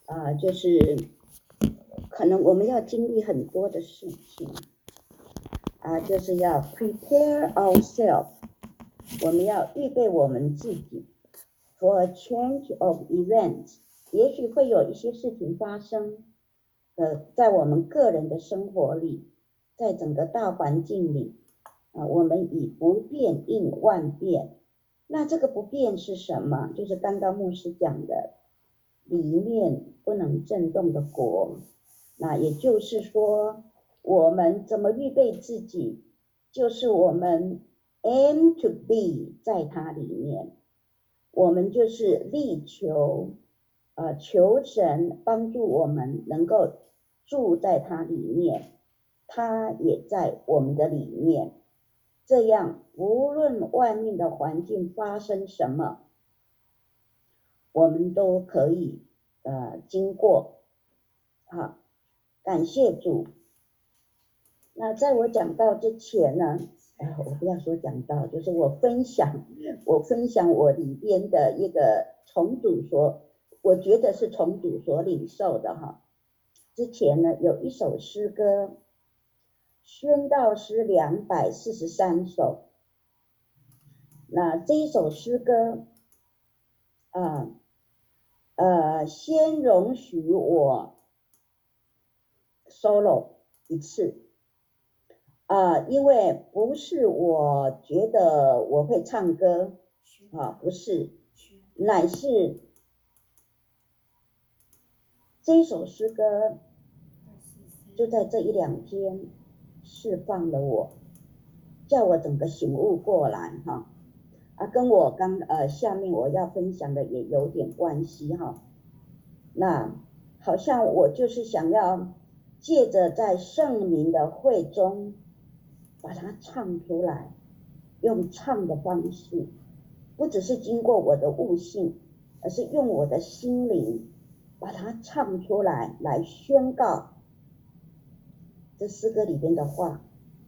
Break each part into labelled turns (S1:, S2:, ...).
S1: 就是可能我们要经历很多的事情就是要 prepare ourselves， 我们要预备我们自己 for a change of events， 也许会有一些事情发生在我们个人的生活里，在整个大环境里我们以不变应万变。那这个不变是什么？就是刚刚牧师讲的里面不能震动的国。那也就是说我们怎么预备自己，就是我们 aim to be 在它里面，我们就是力求求神帮助我们能够住在它里面，它也在我们的里面，这样无论外面的环境发生什么，我们都可以经过。好，感谢主。那在我讲到之前呢，我不要说讲到，就是我分享我里边的一个从主所，我觉得是从主所领受的哈。之前呢有一首诗歌，宣道诗243首。那这一首诗歌先容许我 solo 一次因为不是我觉得我会唱歌不是，乃是这首诗歌就在这一两天释放了我，叫我整个醒悟过来跟我下面我要分享的也有点关系那好像我就是想要借着在圣灵的会中把它唱出来，用唱的方式，不只是经过我的悟性，而是用我的心灵把它唱出来，来宣告这诗歌里边的话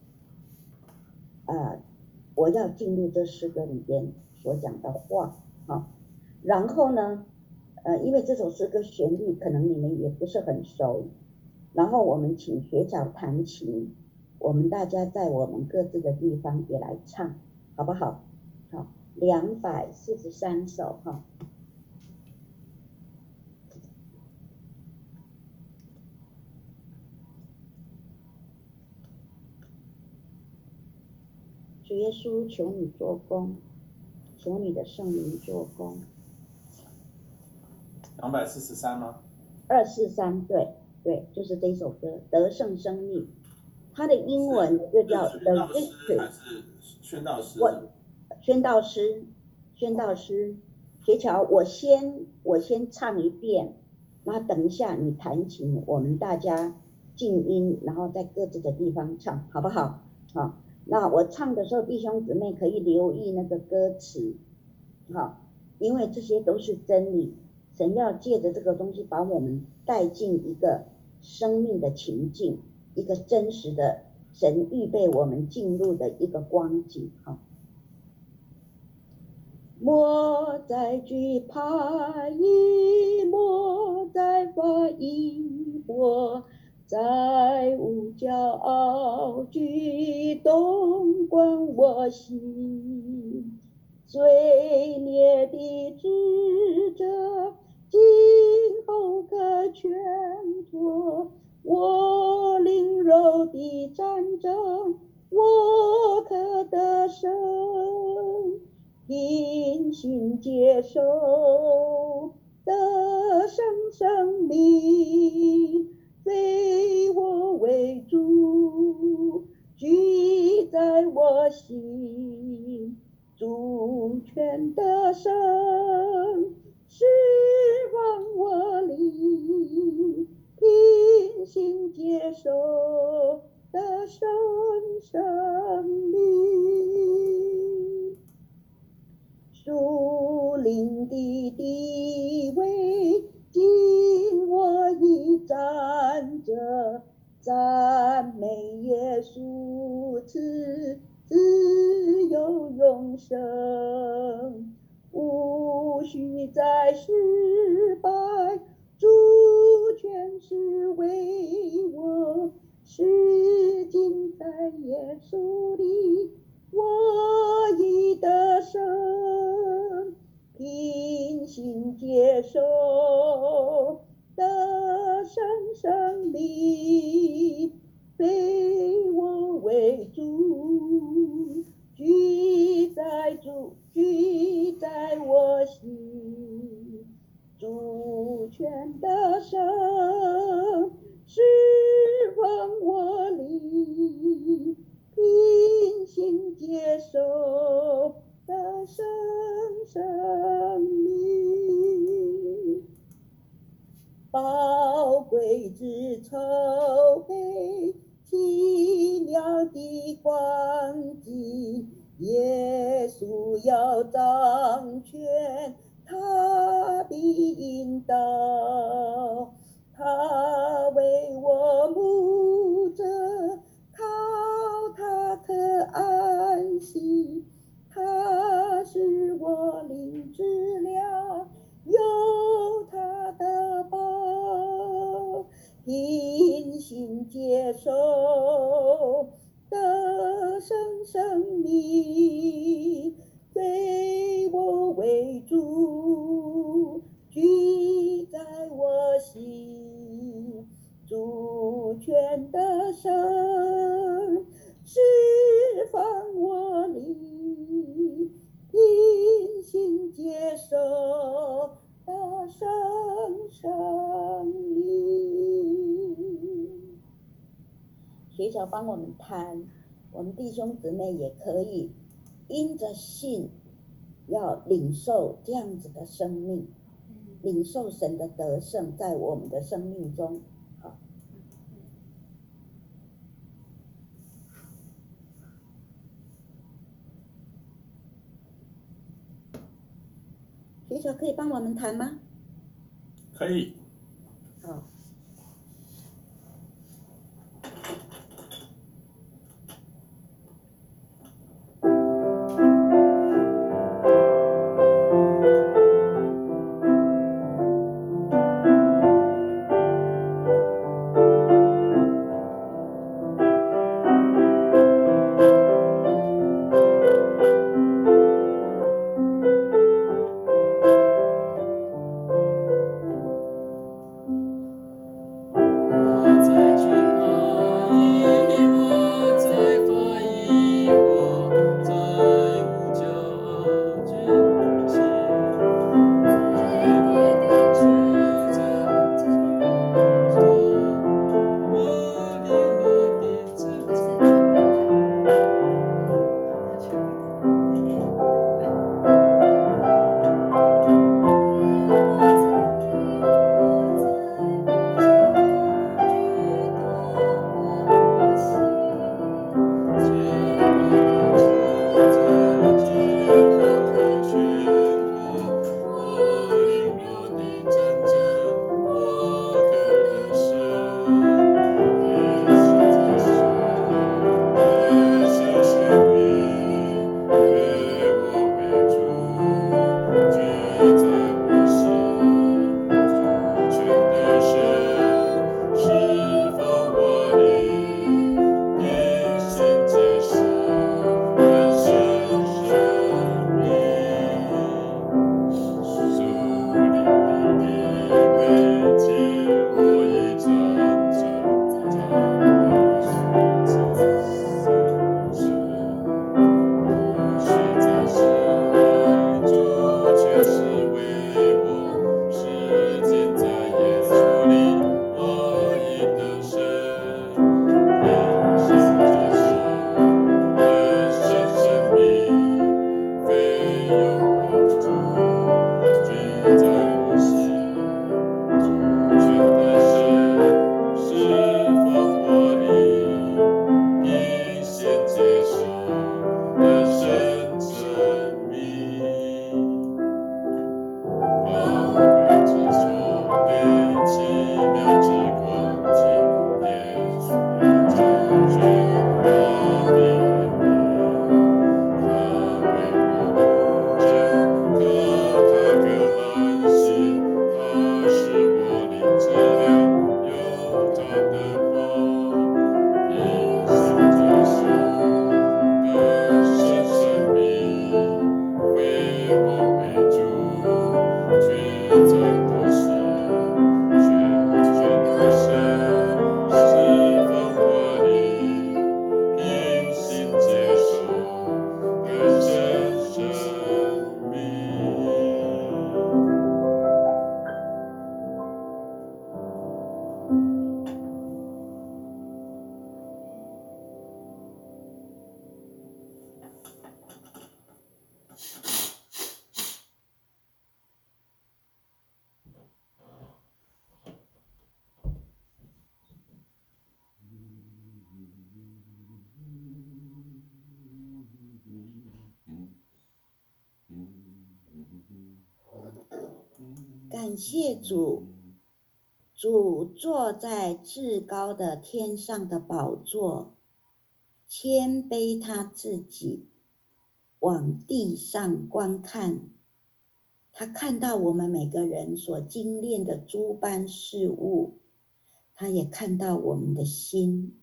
S1: 我要进入这诗歌里边所讲的话然后呢因为这首诗歌旋律可能你们也不是很熟，然后我们请学长弹琴，我们大家在我们各自的地方也来唱，好不好？好，243首主耶稣，求你做工，求你的圣灵做工。
S2: 243吗
S1: ？243，对，就是这首歌《得胜生命》，它的英文就叫 The Victory。
S2: 还是宣道诗？
S1: 宣道诗。学乔，我先唱一遍，然后等一下你弹琴，我们大家静音，然后在各自的地方唱，好不好？好，那我唱的时候，弟兄姊妹可以留意那个歌词，因为这些都是真理，神要借着这个东西把我们带进一个生命的情境，一个真实的神预备我们进入的一个光景莫再惧怕，莫再发疑惑，再无骄傲举动关我心。罪孽的指责今后可全脱，我灵肉的战争我可得胜，因信接受得胜生命，非我为主，居在我心，主权得胜，释放我灵，因信接受得胜生命。属灵的地位，今我已站着，赞美耶稣赐自由永生，无需再失败，主主里，我已得胜，平心接受得胜胜利，非我为主，居在我心，主权的胜，释放我力，平心接受的胜利，宝贵之仇黑奇妙的光景，耶稣要掌权，他的引导，他为我牧者，靠他可安息，他是我灵之粮，有他的宝，平心接受得胜胜利，非我为主，居在我心，主权的胜，释放我力，平心接受得胜利。学校帮我们谈，我们弟兄姊妹也可以因着信要领受这样子的生命，领受神的得胜在我们的生命中。好，学校可以帮我们谈吗？
S2: 可以。
S1: 好。 感谢主，主坐在至高的天上的宝座，谦卑他自己，往地上观看。他看到我们每个人所精炼的诸般事物，他也看到我们的心。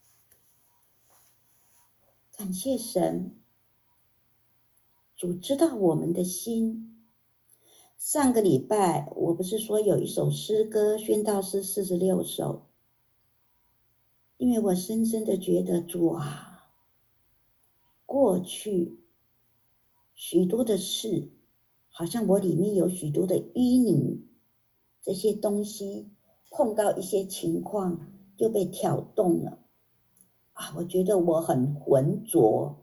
S1: 感谢神，主知道我们的心。上个礼拜我不是说有一首诗歌，宣道诗46首，因为我深深的觉得主啊，过去许多的事，好像我里面有许多的淤泥，这些东西碰到一些情况就被挑动了啊！我觉得我很浑浊，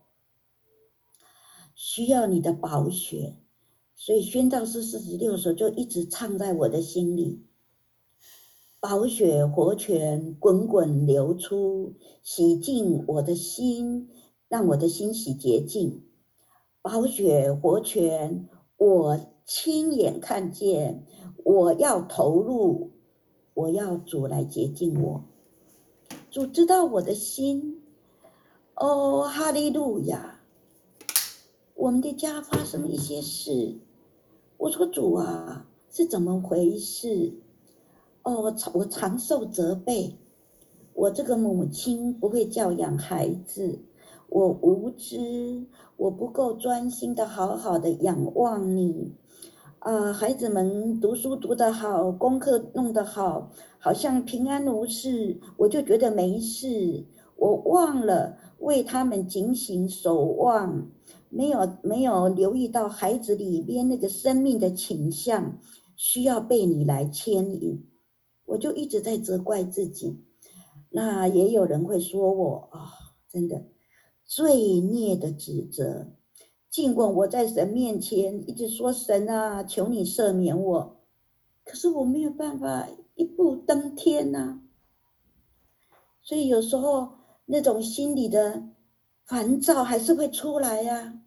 S1: 需要你的宝血，所以宣道诗46首就一直唱在我的心里。宝血活泉滚滚流出，洗净我的心，让我的心洗洁净。宝血活泉，我亲眼看见，我要投入，我要主来洁净我。主知道我的心，哦，哈利路亚！我们的家发生一些事，我说主啊，是怎么回事？哦，我常受责备，我这个母亲不会教养孩子，我无知，我不够专心的好好的仰望你。孩子们读书读得好，功课弄得好，好像平安无事，我就觉得没事，我忘了为他们警醒守望，没有留意到孩子里边那个生命的倾向需要被你来牵引，我就一直在责怪自己。那也有人会说我真的罪孽的指责，尽管我在神面前一直说神啊，求你赦免我，可是我没有办法一步登天啊。所以有时候那种心里的烦躁还是会出来啊。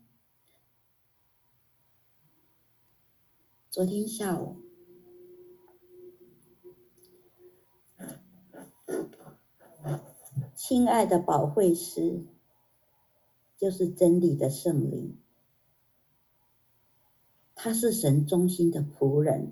S1: 昨天下午亲爱的保惠师就是真理的圣灵，他是神忠心的仆人，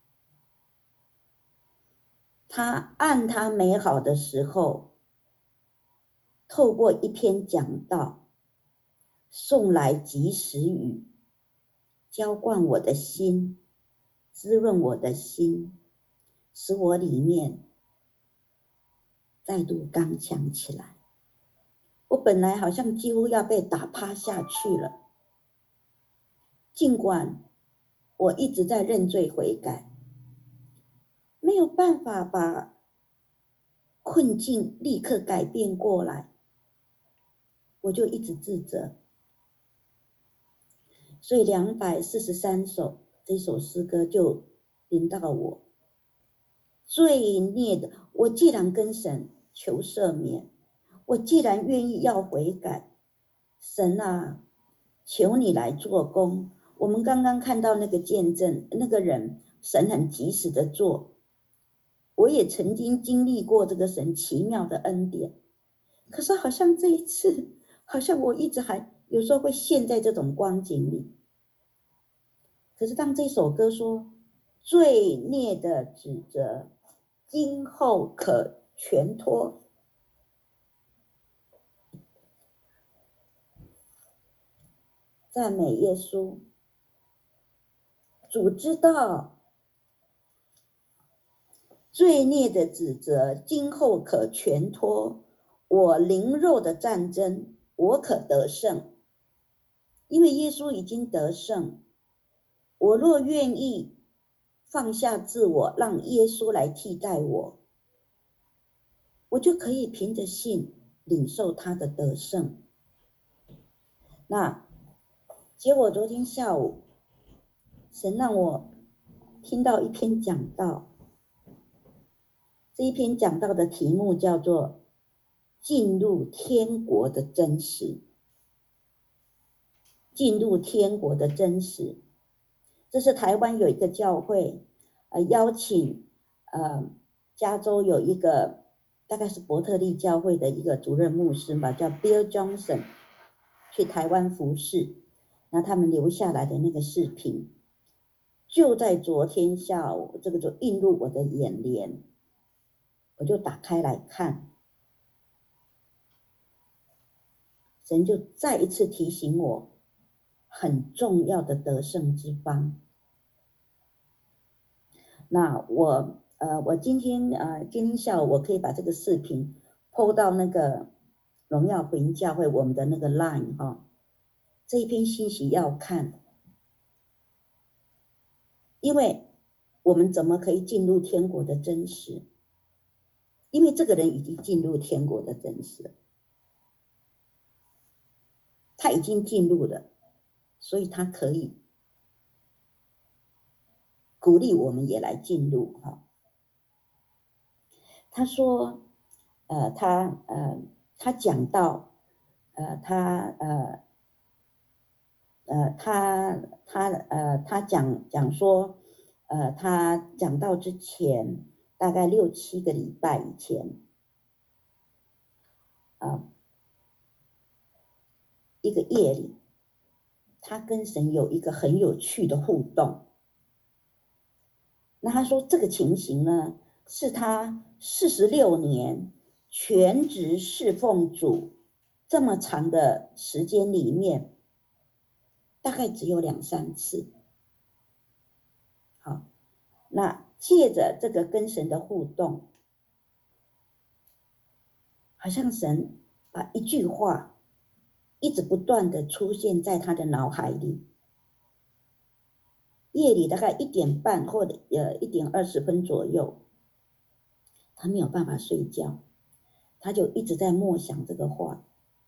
S1: 他按他美好的时候，透过一篇讲道，送来及时雨，浇灌我的心，滋润我的心，使我里面再度刚强起来。我本来好像几乎要被打趴下去了，尽管我一直在认罪悔改，没有办法把困境立刻改变过来，我就一直自责。所以243首这首诗歌就临到我，罪孽的，我既然跟神求赦免，我既然愿意要悔改，神啊，求你来做工。我们刚刚看到那个见证，那个人神很及时的做，我也曾经经历过这个神奇妙的恩典，可是好像这一次，好像我一直还有时候会陷在这种光景里。可是当这首歌说罪孽的指责今后可全脱，赞美耶稣，主知道罪孽的指责今后可全脱，我灵肉的战争我可得胜，因为耶稣已经得胜。我若愿意放下自我，让耶稣来替代我，我就可以凭着信领受他的得胜。那结果昨天下午，神让我听到一篇讲道，这一篇讲道的题目叫做进入天国的真实。进入天国的真实，这是台湾有一个教会邀请加州有一个大概是伯特利教会的一个主任牧师吧，叫 Bill Johnson， 去台湾服侍，那他们留下来的那个视频，就在昨天下午，这个就映入我的眼帘，我就打开来看，神就再一次提醒我很重要的得胜之邦。那我今天下午我可以把这个视频 po 到那个荣耀福音教会我们的那个 line 这一篇信息要看，因为我们怎么可以进入天国的真实？因为这个人已经进入天国的真实，他已经进入了，所以他可以鼓励我们也来进入他说，他讲到，他讲说，他讲到之前大概6、7个礼拜以前，一个夜里，他跟神有一个很有趣的互动。那他说这个情形呢，是他46年全职侍奉主这么长的时间里面，大概只有2、3次。好，那借着这个跟神的互动，好像神把一句话一直不断的出现在他的脑海里。夜里大概1点半或者1点20分左右，他没有办法睡觉，他就一直在默想这个话。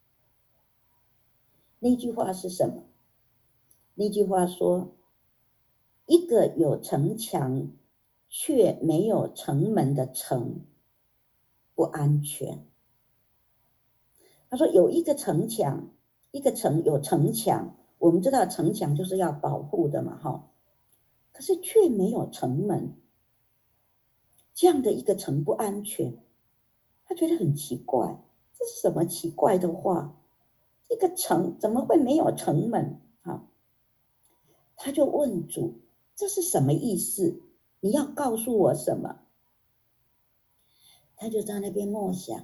S1: 那句话是什么？那句话说，一个有城墙却没有城门的城不安全。他说有一个城墙，一个城有城墙，我们知道城墙就是要保护的嘛可是却没有城门，这样的一个城不安全。他觉得很奇怪，这是什么奇怪的话？一个城怎么会没有城门？他就问主，这是什么意思？你要告诉我什么？他就在那边默想，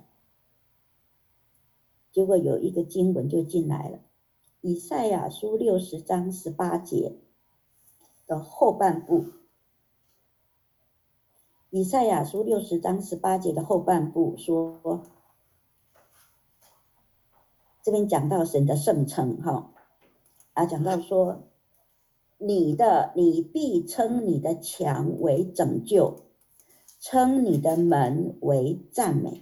S1: 结果有一个经文就进来了，以赛亚书60章18节的后半部。以赛亚书60章18节的后半部说，这边讲到神的圣城讲到说，你必称你的墙为拯救，称你的门为赞美。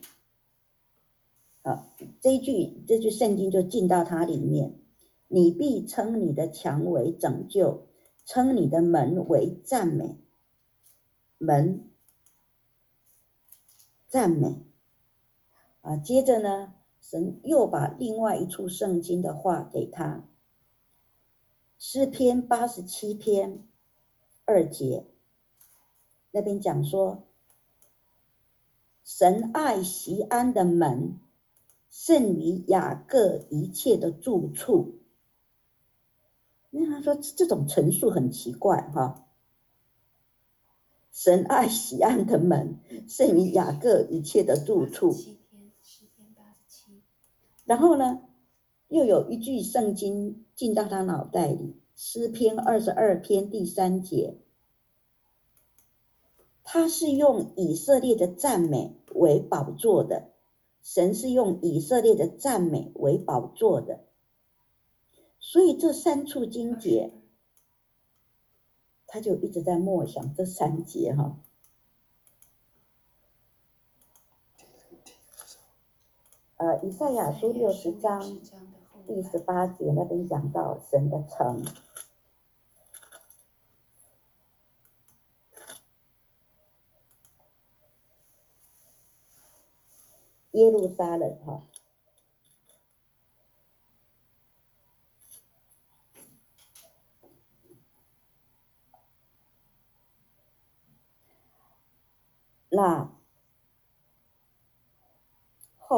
S1: 这句圣经就进到它里面，你必称你的墙为拯救，称你的门为赞美。门赞美接着呢，神又把另外一处圣经的话给他，诗篇87篇2节，那边讲说，神爱锡安的门胜于雅各一切的住处。那他说这种陈述很奇怪神爱锡安的门胜于雅各一切的住处。然后呢，又有一句圣经进到他脑袋里，诗篇22篇第3节，他是用以色列的赞美为宝座的，神是用以色列的赞美为宝座的。所以这3处经节，他就一直在默想这3节以赛亚书60章第18节那边讲到神的城，耶路撒冷那后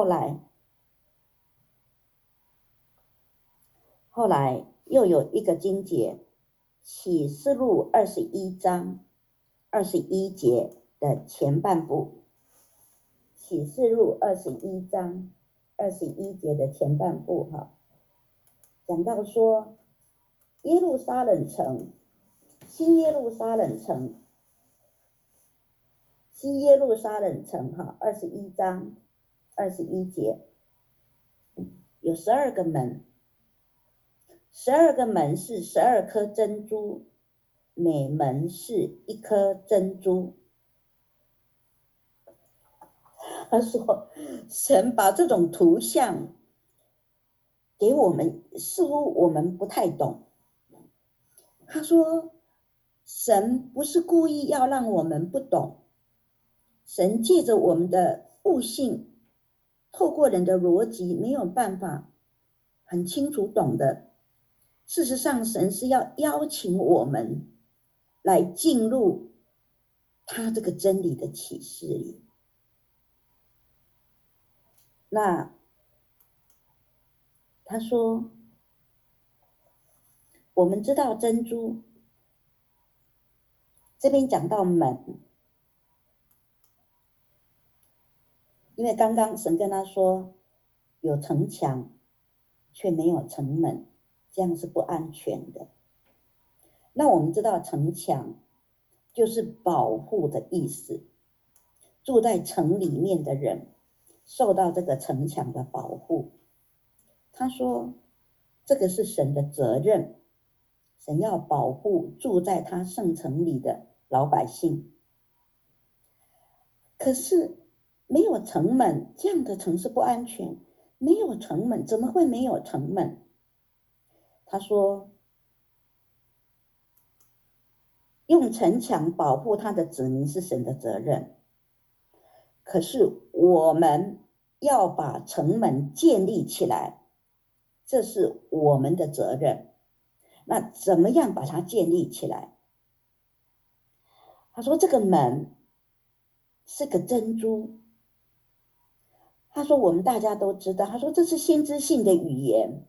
S1: 来又有一个经节，启示录21章21节的前半部，启示录21章21节的前半部讲到说耶路撒冷城，新耶路撒冷城21章21节有12个门，12个门是12颗珍珠，每门是一颗珍珠。他说神把这种图像给我们，似乎我们不太懂。他说神不是故意要让我们不懂，神借着我们的悟性，透过人的逻辑没有办法很清楚懂的，事实上神是要邀请我们来进入他这个真理的启示里。那他说我们知道珍珠，这边讲到门，因为刚刚神跟他说有城墙却没有城门，这样是不安全的。那我们知道城墙就是保护的意思，住在城里面的人受到这个城墙的保护。他说这个是神的责任，神要保护住在他圣城里的老百姓。可是没有城门，这样的城市不安全。没有城门，怎么会没有城门？他说用城墙保护他的子民是神的责任，可是我们要把城门建立起来，这是我们的责任。那怎么样把它建立起来？他说这个门是个珍珠。他说我们大家都知道，他说这是先知性的语言。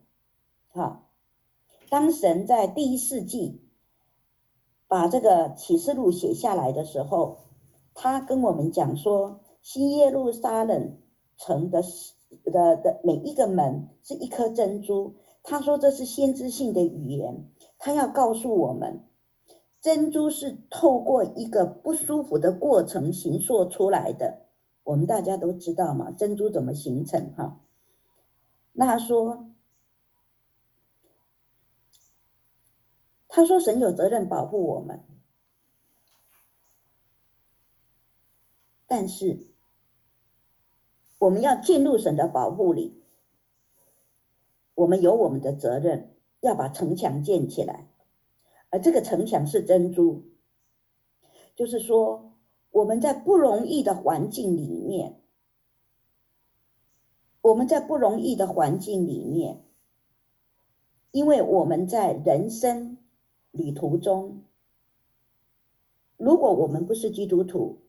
S1: 当神在第1世纪把这个启示录写下来的时候，他跟我们讲说新耶路撒冷城的每一个门是一颗珍珠。他说这是先知性的语言，他要告诉我们珍珠是透过一个不舒服的过程形塑出来的。我们大家都知道嘛，珍珠怎么形成那他说神有责任保护我们，但是我们要进入神的保护里，我们有我们的责任，要把城墙建起来。而这个城墙是珍珠，就是说我们在不容易的环境里面，因为我们在人生旅途中，如果我们不是基督徒，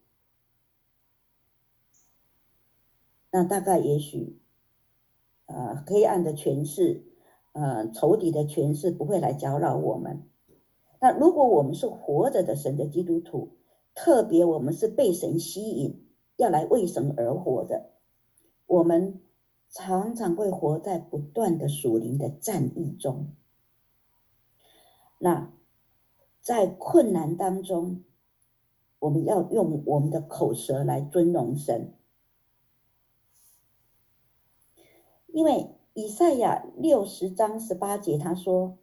S1: 那大概也许黑暗的权势仇敌的权势不会来搅扰我们。那如果我们是活着的神的基督徒，特别我们是被神吸引要来为神而活的，我们常常会活在不断的属灵的战役中。那在困难当中，我们要用我们的口舌来尊荣神。因为以赛亚60章18节他说，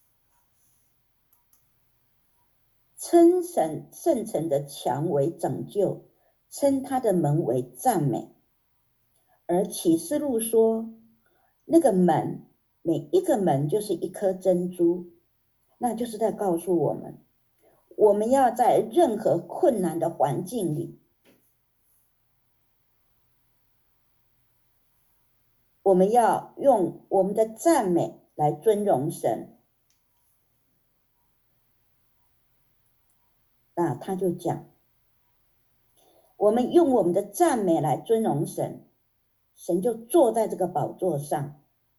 S1: 称圣城的墙为拯救，称他的门为赞美。而启示录说那个门，每一个门就是一颗珍珠，那就是在告诉我们，我们要在任何困难的环境里，我们要用我们的赞美来尊荣神。那他就讲， 我们用我们的赞美来尊荣神，神就坐在这个宝座上，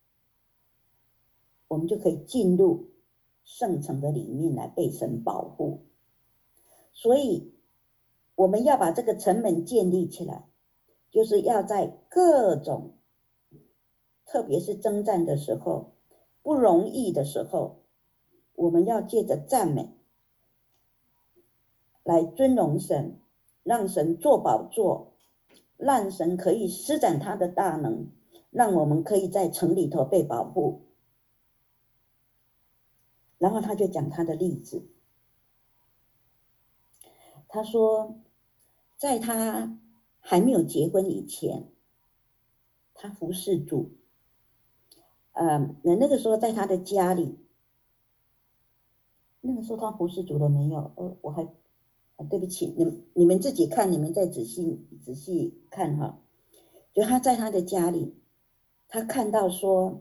S1: 我们就可以进入圣城的里面来被神保护。所以我们要把这个城门建立起来，就是要在各种，特别是征战的时候，不容易的时候，我们要借着赞美来尊荣神，让神坐宝座，让神可以施展他的大能，让我们可以在城里头被保护。然后他就讲他的例子，他说在他还没有结婚以前，他服侍主，那个时候在他的家里，那个时候他服侍主了没有？我还对不起，你们自己看，你们再仔细看哈。就他在他的家里，他看到说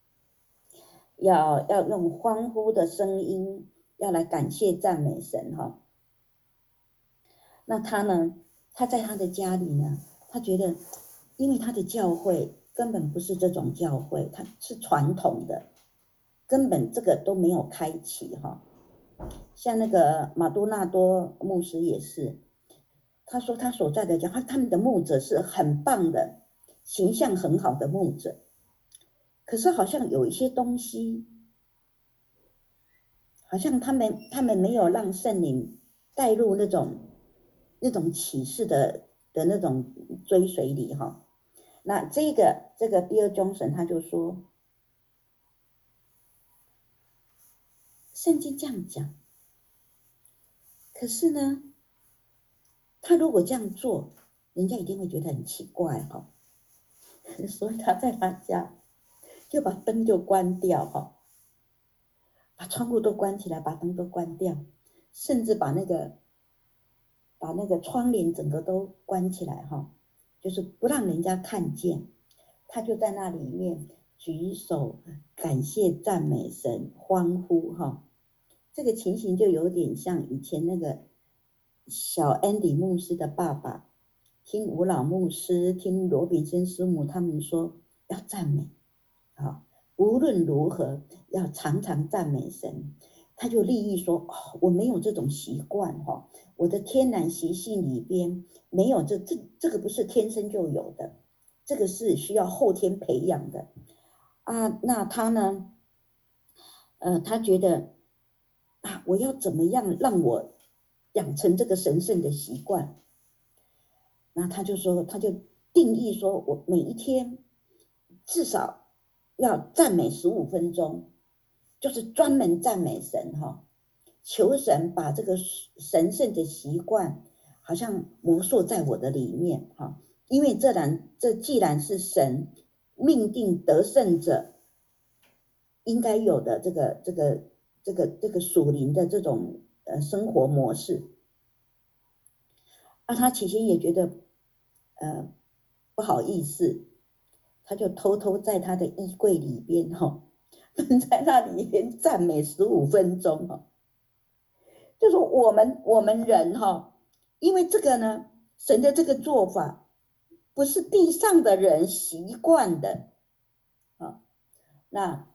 S1: 要用欢呼的声音要来感谢赞美神哈。那他呢，他在他的家里呢，他觉得因为他的教会根本不是这种教会，它是传统的，根本这个都没有开启哈。像那个马多纳多牧师也是，他说他所在的教会，他们的牧者是很棒的，形象很好的牧者，可是好像有一些东西，好像他们没有让圣灵带入那种启示的那种追随里哈。那这个 Bill Johnson 他就说，圣经这样讲，可是呢，他如果这样做，人家一定会觉得很奇怪哈。所以他在他家就把灯就关掉哈，把窗户都关起来，把灯都关掉，甚至把那个窗帘整个都关起来哈，就是不让人家看见。他就在那里面举手感谢赞美神，欢呼哈。这个情形就有点像以前那个小安迪牧师的爸爸，听吴老牧师、听罗比森师母他们说要赞美啊，无论如何要常常赞美神。他就立意说，我没有这种习惯哈，我的天然习性里边没有这个不是天生就有的，这个是需要后天培养的啊。那他呢，他觉得我要怎么样让我养成这个神圣的习惯？那他就定义说，我每一天至少要赞美15分钟，就是专门赞美神哈，求神把这个神圣的习惯好像魔塑在我的里面哈，因为这既然是神命定得胜者应该有的这个属灵的这种生活模式啊，他起先也觉得不好意思，他就偷偷在他的衣柜里边哈，在那里边赞美15分钟哈，就说我们人哈，因为这个呢，神的这个做法不是地上的人习惯的啊。那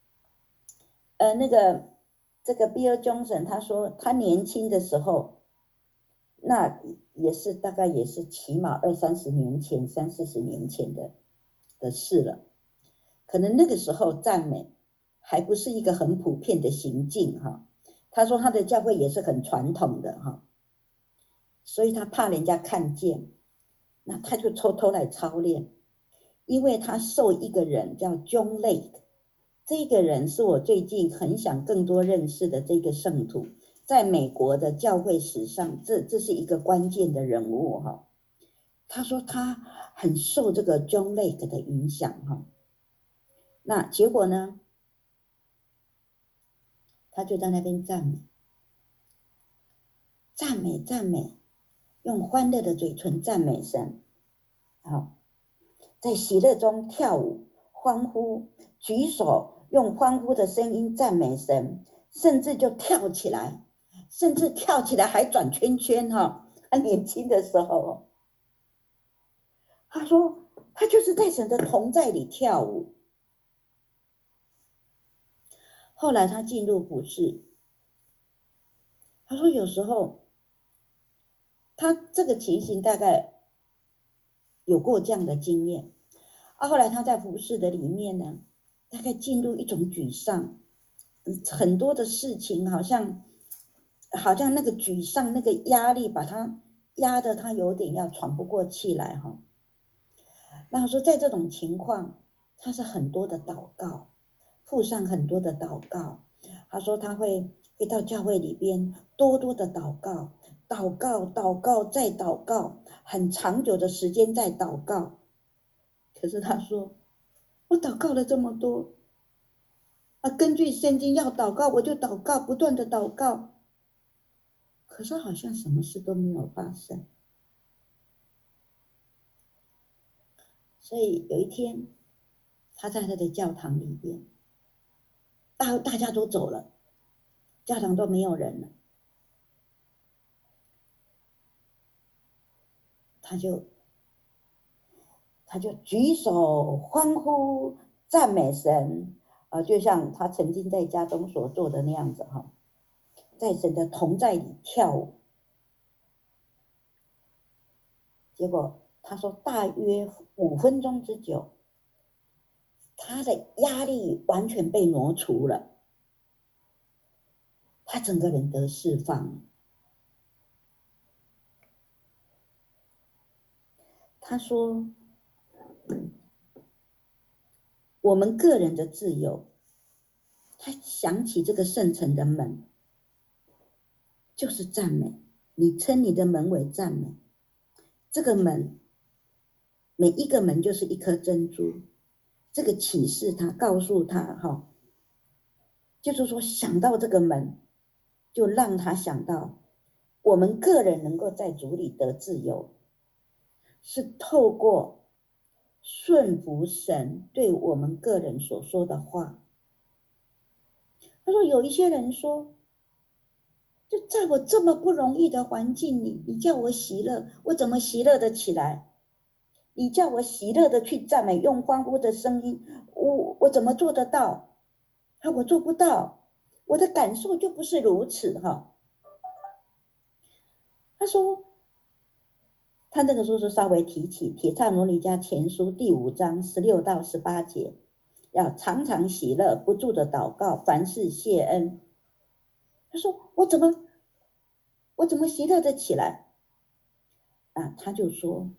S1: 这个 Bill Johnson 他说他年轻的时候，那也是大概也是起码20-30年前、30-40年前的事了，可能那个时候赞美还不是一个很普遍的行径哈。他说他的教会也是很传统的哈，所以他怕人家看见，那他就偷偷来操练。因为他受一个人叫 John Lake， 这个人是我最近很想更多认识的这个圣徒，在美国的教会史上，这是一个关键的人物哈。他说他很受这个 John Lake 的影响哈。那结果呢，他就在那边赞美，用欢乐的嘴唇赞美神，好，在喜乐中跳舞欢呼，举手用欢呼的声音赞美神，甚至就跳起来还转圈圈哈。他年轻的时候他说他就是在神的同在里跳舞。后来他进入服事，他说有时候他这个情形大概有过这样的经验后来他在服事的里面呢，大概进入一种沮丧，很多的事情好像那个沮丧那个压力把他压得他有点要喘不过气来哈。那说在这种情况，他是很多的祷告，附上很多的祷告。他说他会到教会里边多多的祷告，祷告再祷告，很长久的时间在祷告。可是他说我祷告了这么多根据圣经要祷告我就祷告，不断的祷告，可是好像什么事都没有发生。所以有一天他在他的教堂里边，大家都走了，教堂都没有人了，他就举手欢呼赞美神就像他曾经在家中所做的那样子在神的同在里跳舞。结果他说大约5分钟之久，他的压力完全被挪除了，他整个人得释放。他说我们个人的自由，他想起这个圣城的门就是赞美，你称你的门为赞美，这个门每一个门就是一颗珍珠。这个启示他告诉他就是说想到这个门，就让他想到我们个人能够在主里得自由，是透过顺服神对我们个人所说的话。他说有一些人说，就在我这么不容易的环境里，你叫我喜乐，我怎么喜乐得起来？你叫我喜乐的去赞美，用欢呼的声音，我怎么做得到？我做不到，我的感受就不是如此他说他那个时候是稍微提起帖撒罗尼迦前书第5章16到18节，要常常喜乐，不住的祷告，凡事谢恩。他说我怎么喜乐得起来他就说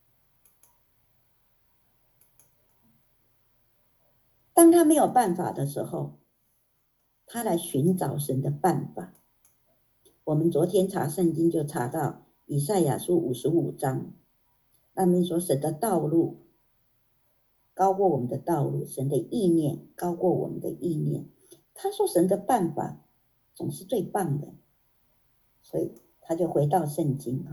S1: 当他没有办法的时候，他来寻找神的办法。我们昨天查圣经就查到以赛亚书55章，那边说神的道路高过我们的道路，神的意念高过我们的意念。他说神的办法总是最棒的，所以他就回到圣经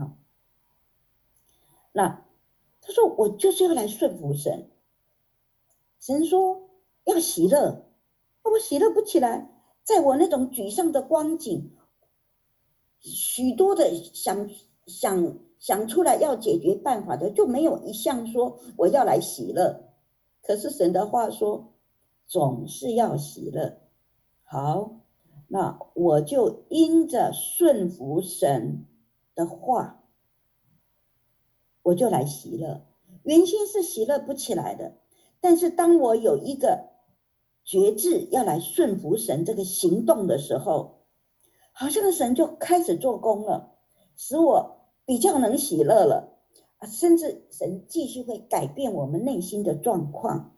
S1: 那他说我就是要来顺服神，神说要喜乐，我喜乐不起来，在我那种沮丧的光景，许多的想出来要解决办法的，就没有一项说我要来喜乐。可是神的话说总是要喜乐。好，那我就因着顺服神的话，我就来喜乐。原先是喜乐不起来的，但是当我有一个决志要来顺服神这个行动的时候，好像神就开始做工了，使我比较能喜乐了甚至神继续会改变我们内心的状况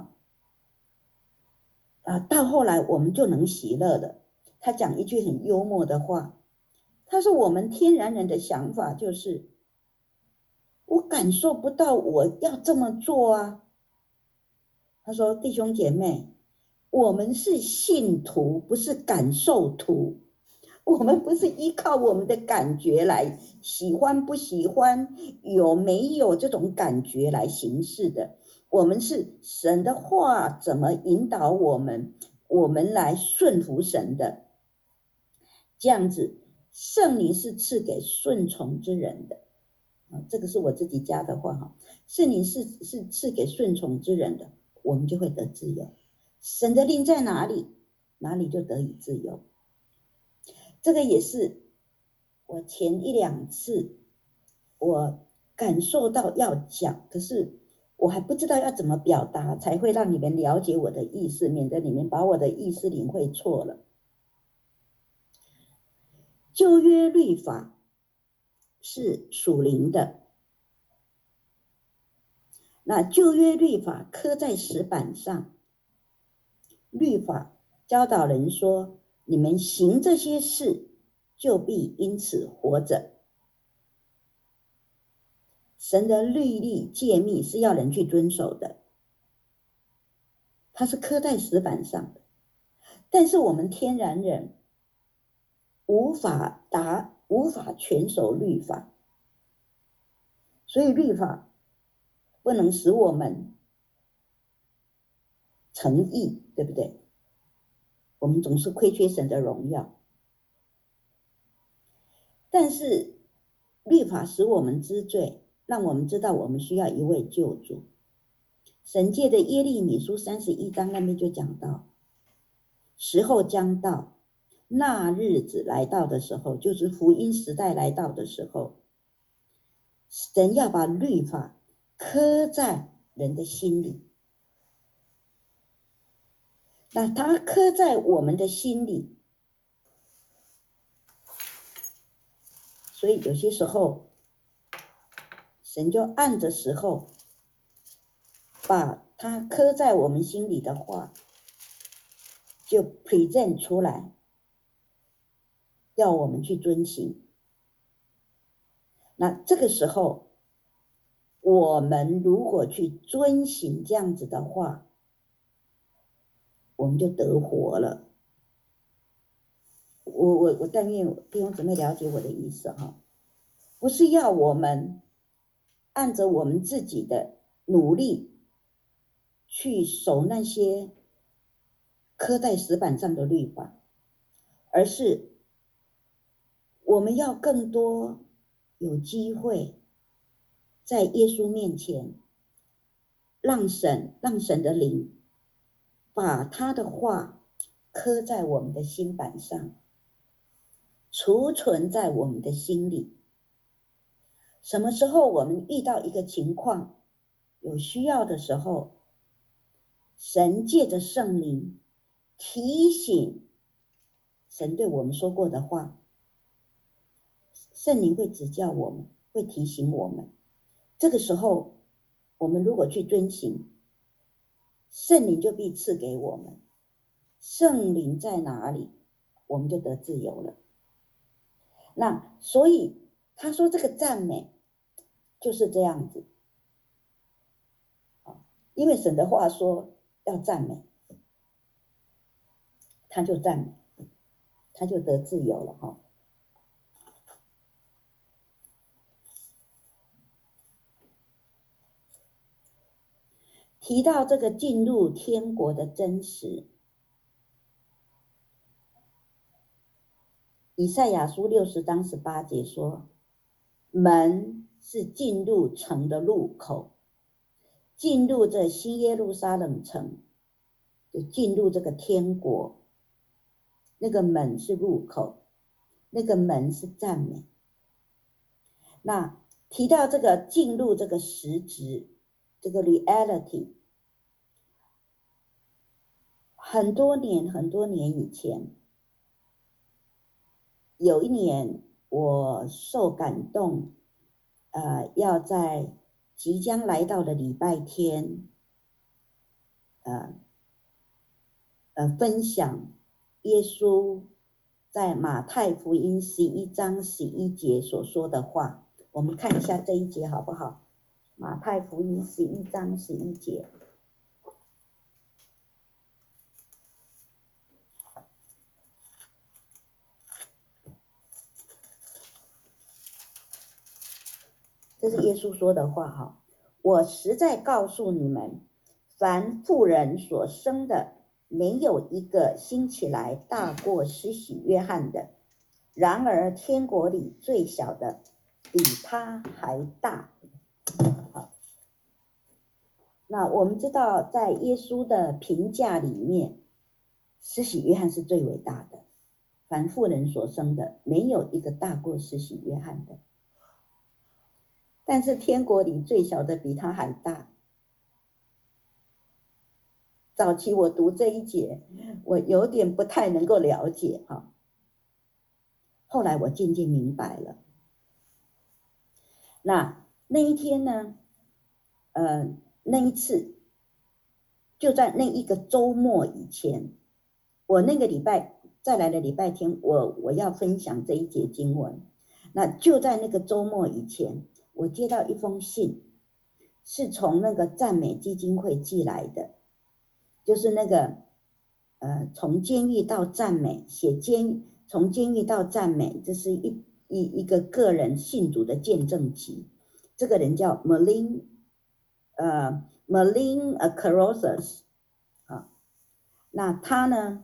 S1: 到后来我们就能喜乐了。他讲一句很幽默的话，他说我们天然人的想法就是我感受不到我要这么做他说弟兄姐妹，我们是信徒，不是感受徒。我们不是依靠我们的感觉来喜欢不喜欢，有没有这种感觉来行事的。我们是神的话怎么引导我们，我们来顺服神的。这样子圣灵是赐给顺从之人的。 这个是我自己加的话哈。圣灵是赐给顺从之人的，我们就会得自由。神的灵在哪里，哪里就得以自由。这个也是我前一两次我感受到要讲，可是我还不知道要怎么表达才会让你们了解我的意思，免得你们把我的意思领会错了。旧约律法是属灵的，那旧约律法刻在石板上，律法教导人说，你们行这些事，就必因此活着。神的律例诫命是要人去遵守的，它是刻在石板上的。但是我们天然人无法全守律法，所以律法不能使我们成义，对不对？我们总是亏缺神的荣耀。但是律法使我们知罪，让我们知道我们需要一位救主。神界的耶利米书31章那边就讲到，时候将到，那日子来到的时候，就是福音时代来到的时候，神要把律法刻在人的心里。那它刻在我们的心里，所以有些时候神就按着时候把它刻在我们心里的话就 present 出来，要我们去遵行。那这个时候我们如果去遵行这样子的话，我们就得活了。我但愿弟兄姊妹了解我的意思哈，不是要我们按着我们自己的努力去守那些刻在石板上的律法，而是我们要更多有机会在耶稣面前，让神的灵把他的话刻在我们的心板上，储存在我们的心里。什么时候我们遇到一个情况有需要的时候，神借着圣灵提醒神对我们说过的话，圣灵会指教我们，会提醒我们。这个时候我们如果去遵行，圣灵就必赐给我们。圣灵在哪里，我们就得自由了。那所以他说这个赞美就是这样子，因为神的话说要赞美，他就赞美，他就得自由了哈。提到这个进入天国的真实，以赛亚书60章18节说，门是进入城的入口，进入这新耶路撒冷城，就进入这个天国，那个门是入口，那个门是赞美。那提到这个进入这个实质，这个 reality， 很多年以前，有一年我受感动，要在即将来到的礼拜天，分享耶稣在马太福音11章11节所说的话。我们看一下这一节好不好？马太福音11章11节。这是耶稣说的话哈，我实在告诉你们，凡妇人所生的，没有一个兴起来大过施洗约翰的。然而天国里最小的， 比他还大。好，那我们知道，在耶稣的评价里面，施洗约翰是最伟大的，凡妇人所生的，没有一个大过施洗约翰的。但是天国里最小的比他还大。早期我读这一节，我有点不太能够了解哈。后来我渐渐明白了。那一天呢，那一次就在那一个周末以前，我那个礼拜再来的礼拜天，我要分享这一节经文。那就在那个周末以前，我接到一封信，是从那个赞美基金会寄来的，就是那个从监狱到赞美，从监狱到赞美，这是一个个人信主的见证集。这个人叫 Merlin Carothers 啊，那他呢，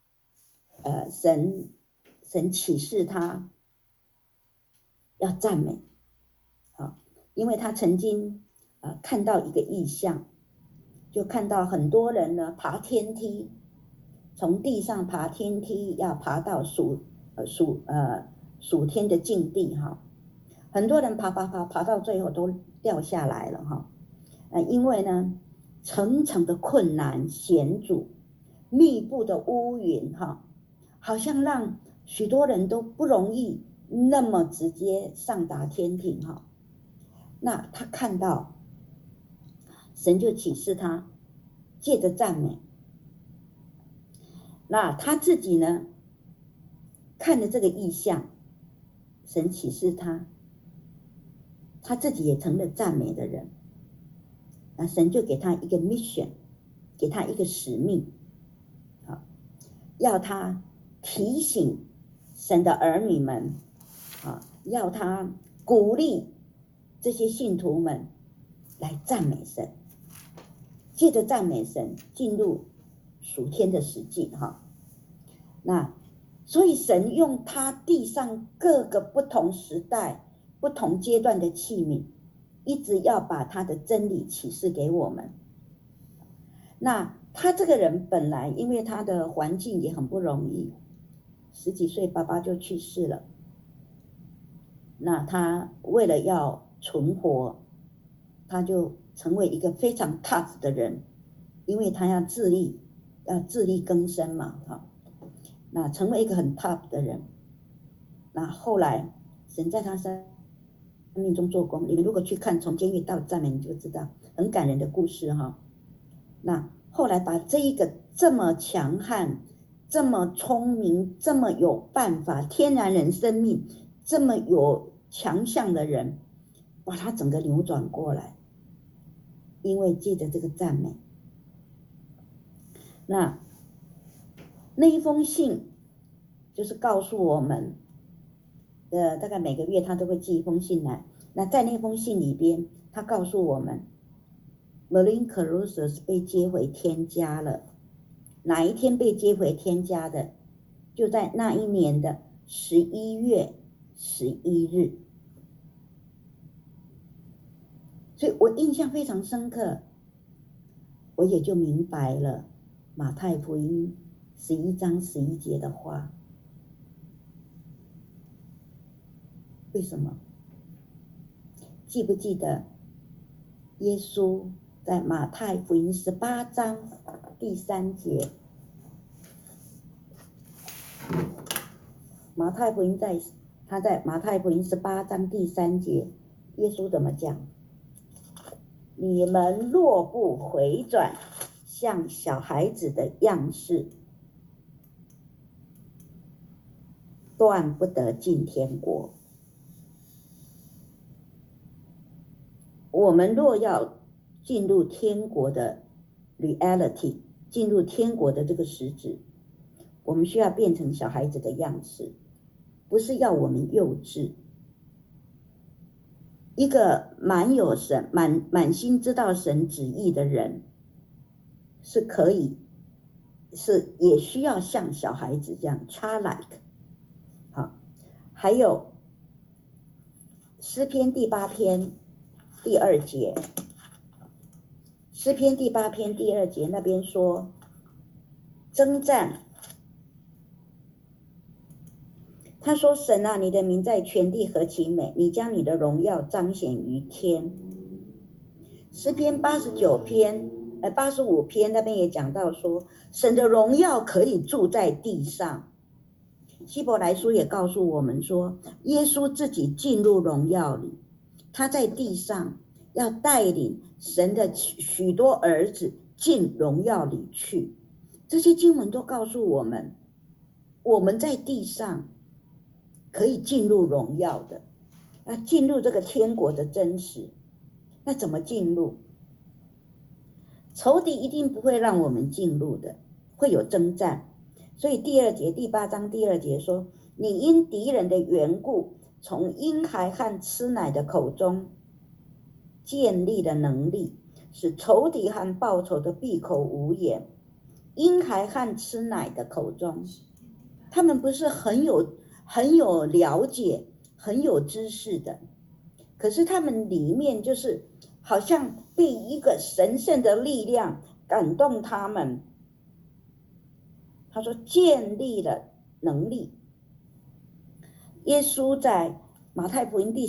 S1: 神启示他要赞美，啊，因为他曾经看到一个异象，就看到很多人呢爬天梯，从地上爬天梯，要爬到属天的境地哈。很多人爬到最后都掉下来了哈。因为呢，层层的困难险阻，密布的乌云哈，好像让许多人都不容易那么直接上达天庭哈。那他看到神就启示他，借着赞美。那他自己呢，看了这个异象，神启示他，他自己也成了赞美的人。那神就给他一个 mission， 给他一个使命，要他提醒神的儿女们，要他鼓励这些信徒们来赞美神，借着赞美神进入属天的实际哈。那所以神用他地上各个不同时代、不同阶段的器皿，一直要把他的真理启示给我们。那他这个人本来因为他的环境也很不容易，10几岁爸爸就去世了。那他为了要存活，他就成为一个非常 tough 的人，因为他要自力更生嘛哈。那成为一个很 tough 的人。那后来神在他生命中做工，你们如果去看从监狱到赞美，你就知道很感人的故事哈。那后来把这一个这么强悍、这么聪明、这么有办法、天然人生命这么有强项的人，把他整个扭转过来，因为借着这个赞美。那一封信就是告诉我们，大概每个月他都会寄一封信来。那在那封信里边，他告诉我们 Merlin Carothers 被接回天家了。哪一天被接回天家的？就在那一年的11月11日。所以我印象非常深刻，我也就明白了马太福音11章11节的话。为什么？记不记得耶稣在马太福音18章第3节？他在马太福音18章第3节，耶稣怎么讲？你们若不回转，像小孩子的样式，断不得进天国。我们若要进入天国的 reality， 进入天国的这个实质，我们需要变成小孩子的样式，不是要我们幼稚。一个满心知道神旨意的人，是可以，也需要像小孩子这样 childlike。好，还有诗篇第8篇第2节，诗篇第8篇第2节那边说，征战，他说：神啊，你的名在全地何其美，你将你的荣耀彰显于天。诗篇85篇那边也讲到说，神的荣耀可以住在地上。希伯来书也告诉我们说，耶稣自己进入荣耀里，他在地上要带领神的许多儿子进荣耀里去。这些经文都告诉我们，我们在地上可以进入荣耀的，进入这个天国的真实。那怎么进入？仇敌一定不会让我们进入的，会有征战。所以第8章第2节说，你因敌人的缘故，从婴孩和吃奶的口中建立了能力，使仇敌和报仇的闭口无言。婴孩和吃奶的口中，他们不是很有了解、很有知识的，可是他们里面就是好像被一个神圣的力量感动他们。他说建立了能力。耶稣在马太福音第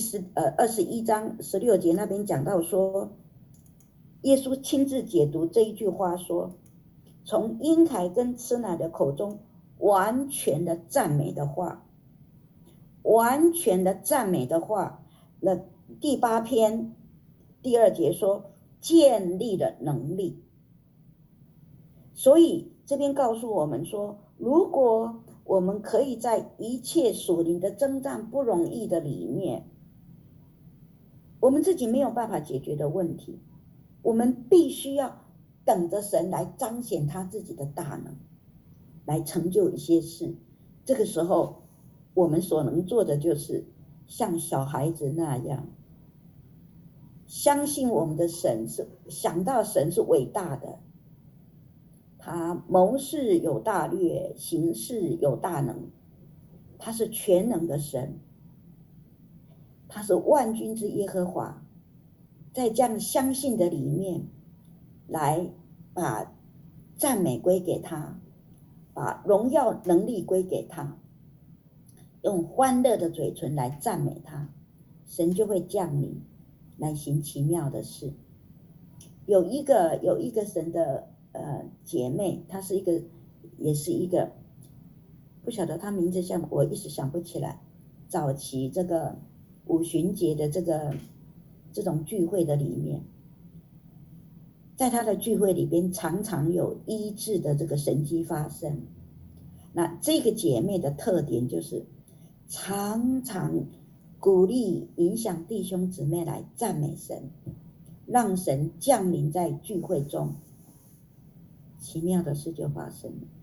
S1: 21章16节那边讲到说，耶稣亲自解读这一句话说，从婴孩跟吃奶的口中完全的赞美的话，完全的赞美的话。那第8篇第2节说建立了能力。所以这边告诉我们说，如果我们可以在一切属灵的征战不容易的里面，我们自己没有办法解决的问题，我们必须要等着神来彰显他自己的大能，来成就一些事。这个时候我们所能做的就是像小孩子那样，相信我们的神，是想到神是伟大的，他谋事有大略，行事有大能，他是全能的神，他是万军之耶和华。在这样相信的里面，来把赞美归给他，把荣耀能力归给他，用欢乐的嘴唇来赞美他，神就会降临来行奇妙的事。有一个神的姐妹，她是也是一个，不晓得她名字我一时想不起来。早期这个五旬节的这种聚会的里面，在她的聚会里边常常有医治的这个神迹发生。那这个姐妹的特点就是常常鼓励影响弟兄姊妹来赞美神，让神降临在聚会中，奇妙的事就发生了。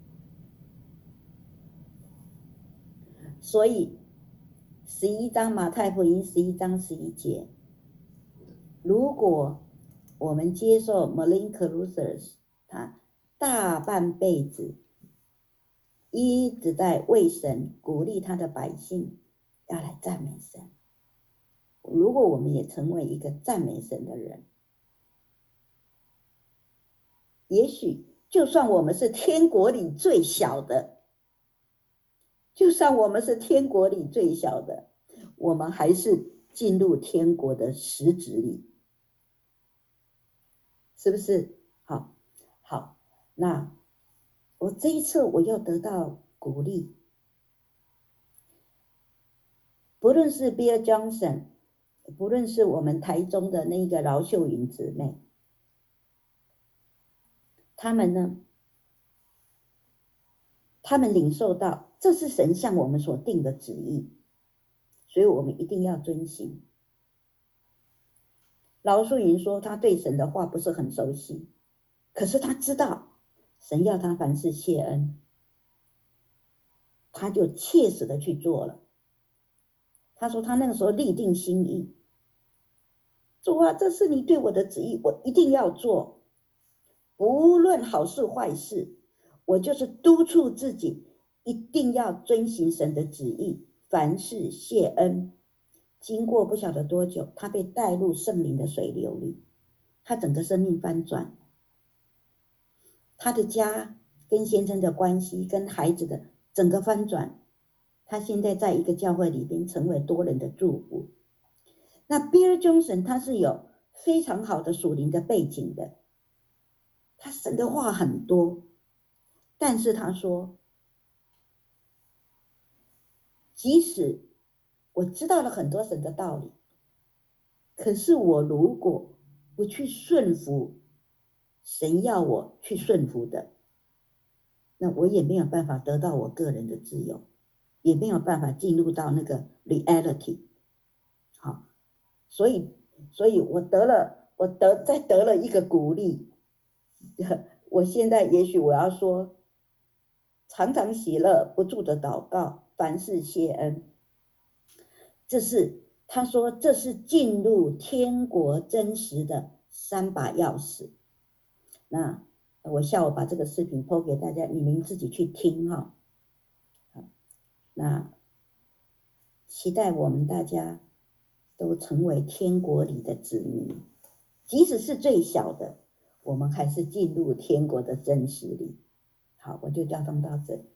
S1: 所以11章马太福音11章11节，如果我们接受 Marlene Caruthers 他大半辈子一直在为神鼓励他的百姓要来赞美神，如果我们也成为一个赞美神的人，也许就算我们是天国里最小的，就算我们是天国里最小的，我们还是进入天国的实质里，是不是？好，那我这一次我又得到鼓励，不论是 Bill Johnson， 不论是我们台中的那个饶秀云姊妹，他们领受到这是神向我们所定的旨意，所以我们一定要遵行。饶秀云说他对神的话不是很熟悉，可是他知道神要他凡事谢恩，他就切实的去做了。他说他那个时候立定心意，主啊，这是你对我的旨意，我一定要做，不论好事坏事，我就是督促自己一定要遵行神的旨意，凡事谢恩， 经过不晓得多久，他被带入圣灵的水流里，他整个生命翻转，他的家跟先生的关系，跟孩子的整个翻转。他现在在一个教会里边成为多人的祝福。那 Bill Johnson 他是有非常好的属灵的背景的，他神的话很多，但是他说，即使我知道了很多神的道理，可是我如果不去顺服神要我去顺服的，那我也没有办法得到我个人的自由，也没有办法进入到那个 reality。 好，所以我得了一个鼓励。我现在也许我要说，常常喜乐，不住的祷告，凡事谢恩。这是他说，这是进入天国真实的3把钥匙。那我下午把这个视频 po 给大家，你们自己去听哈。那期待我们大家都成为天国里的子民，即使是最小的，我们还是进入天国的真实里。好，我就交通到这里。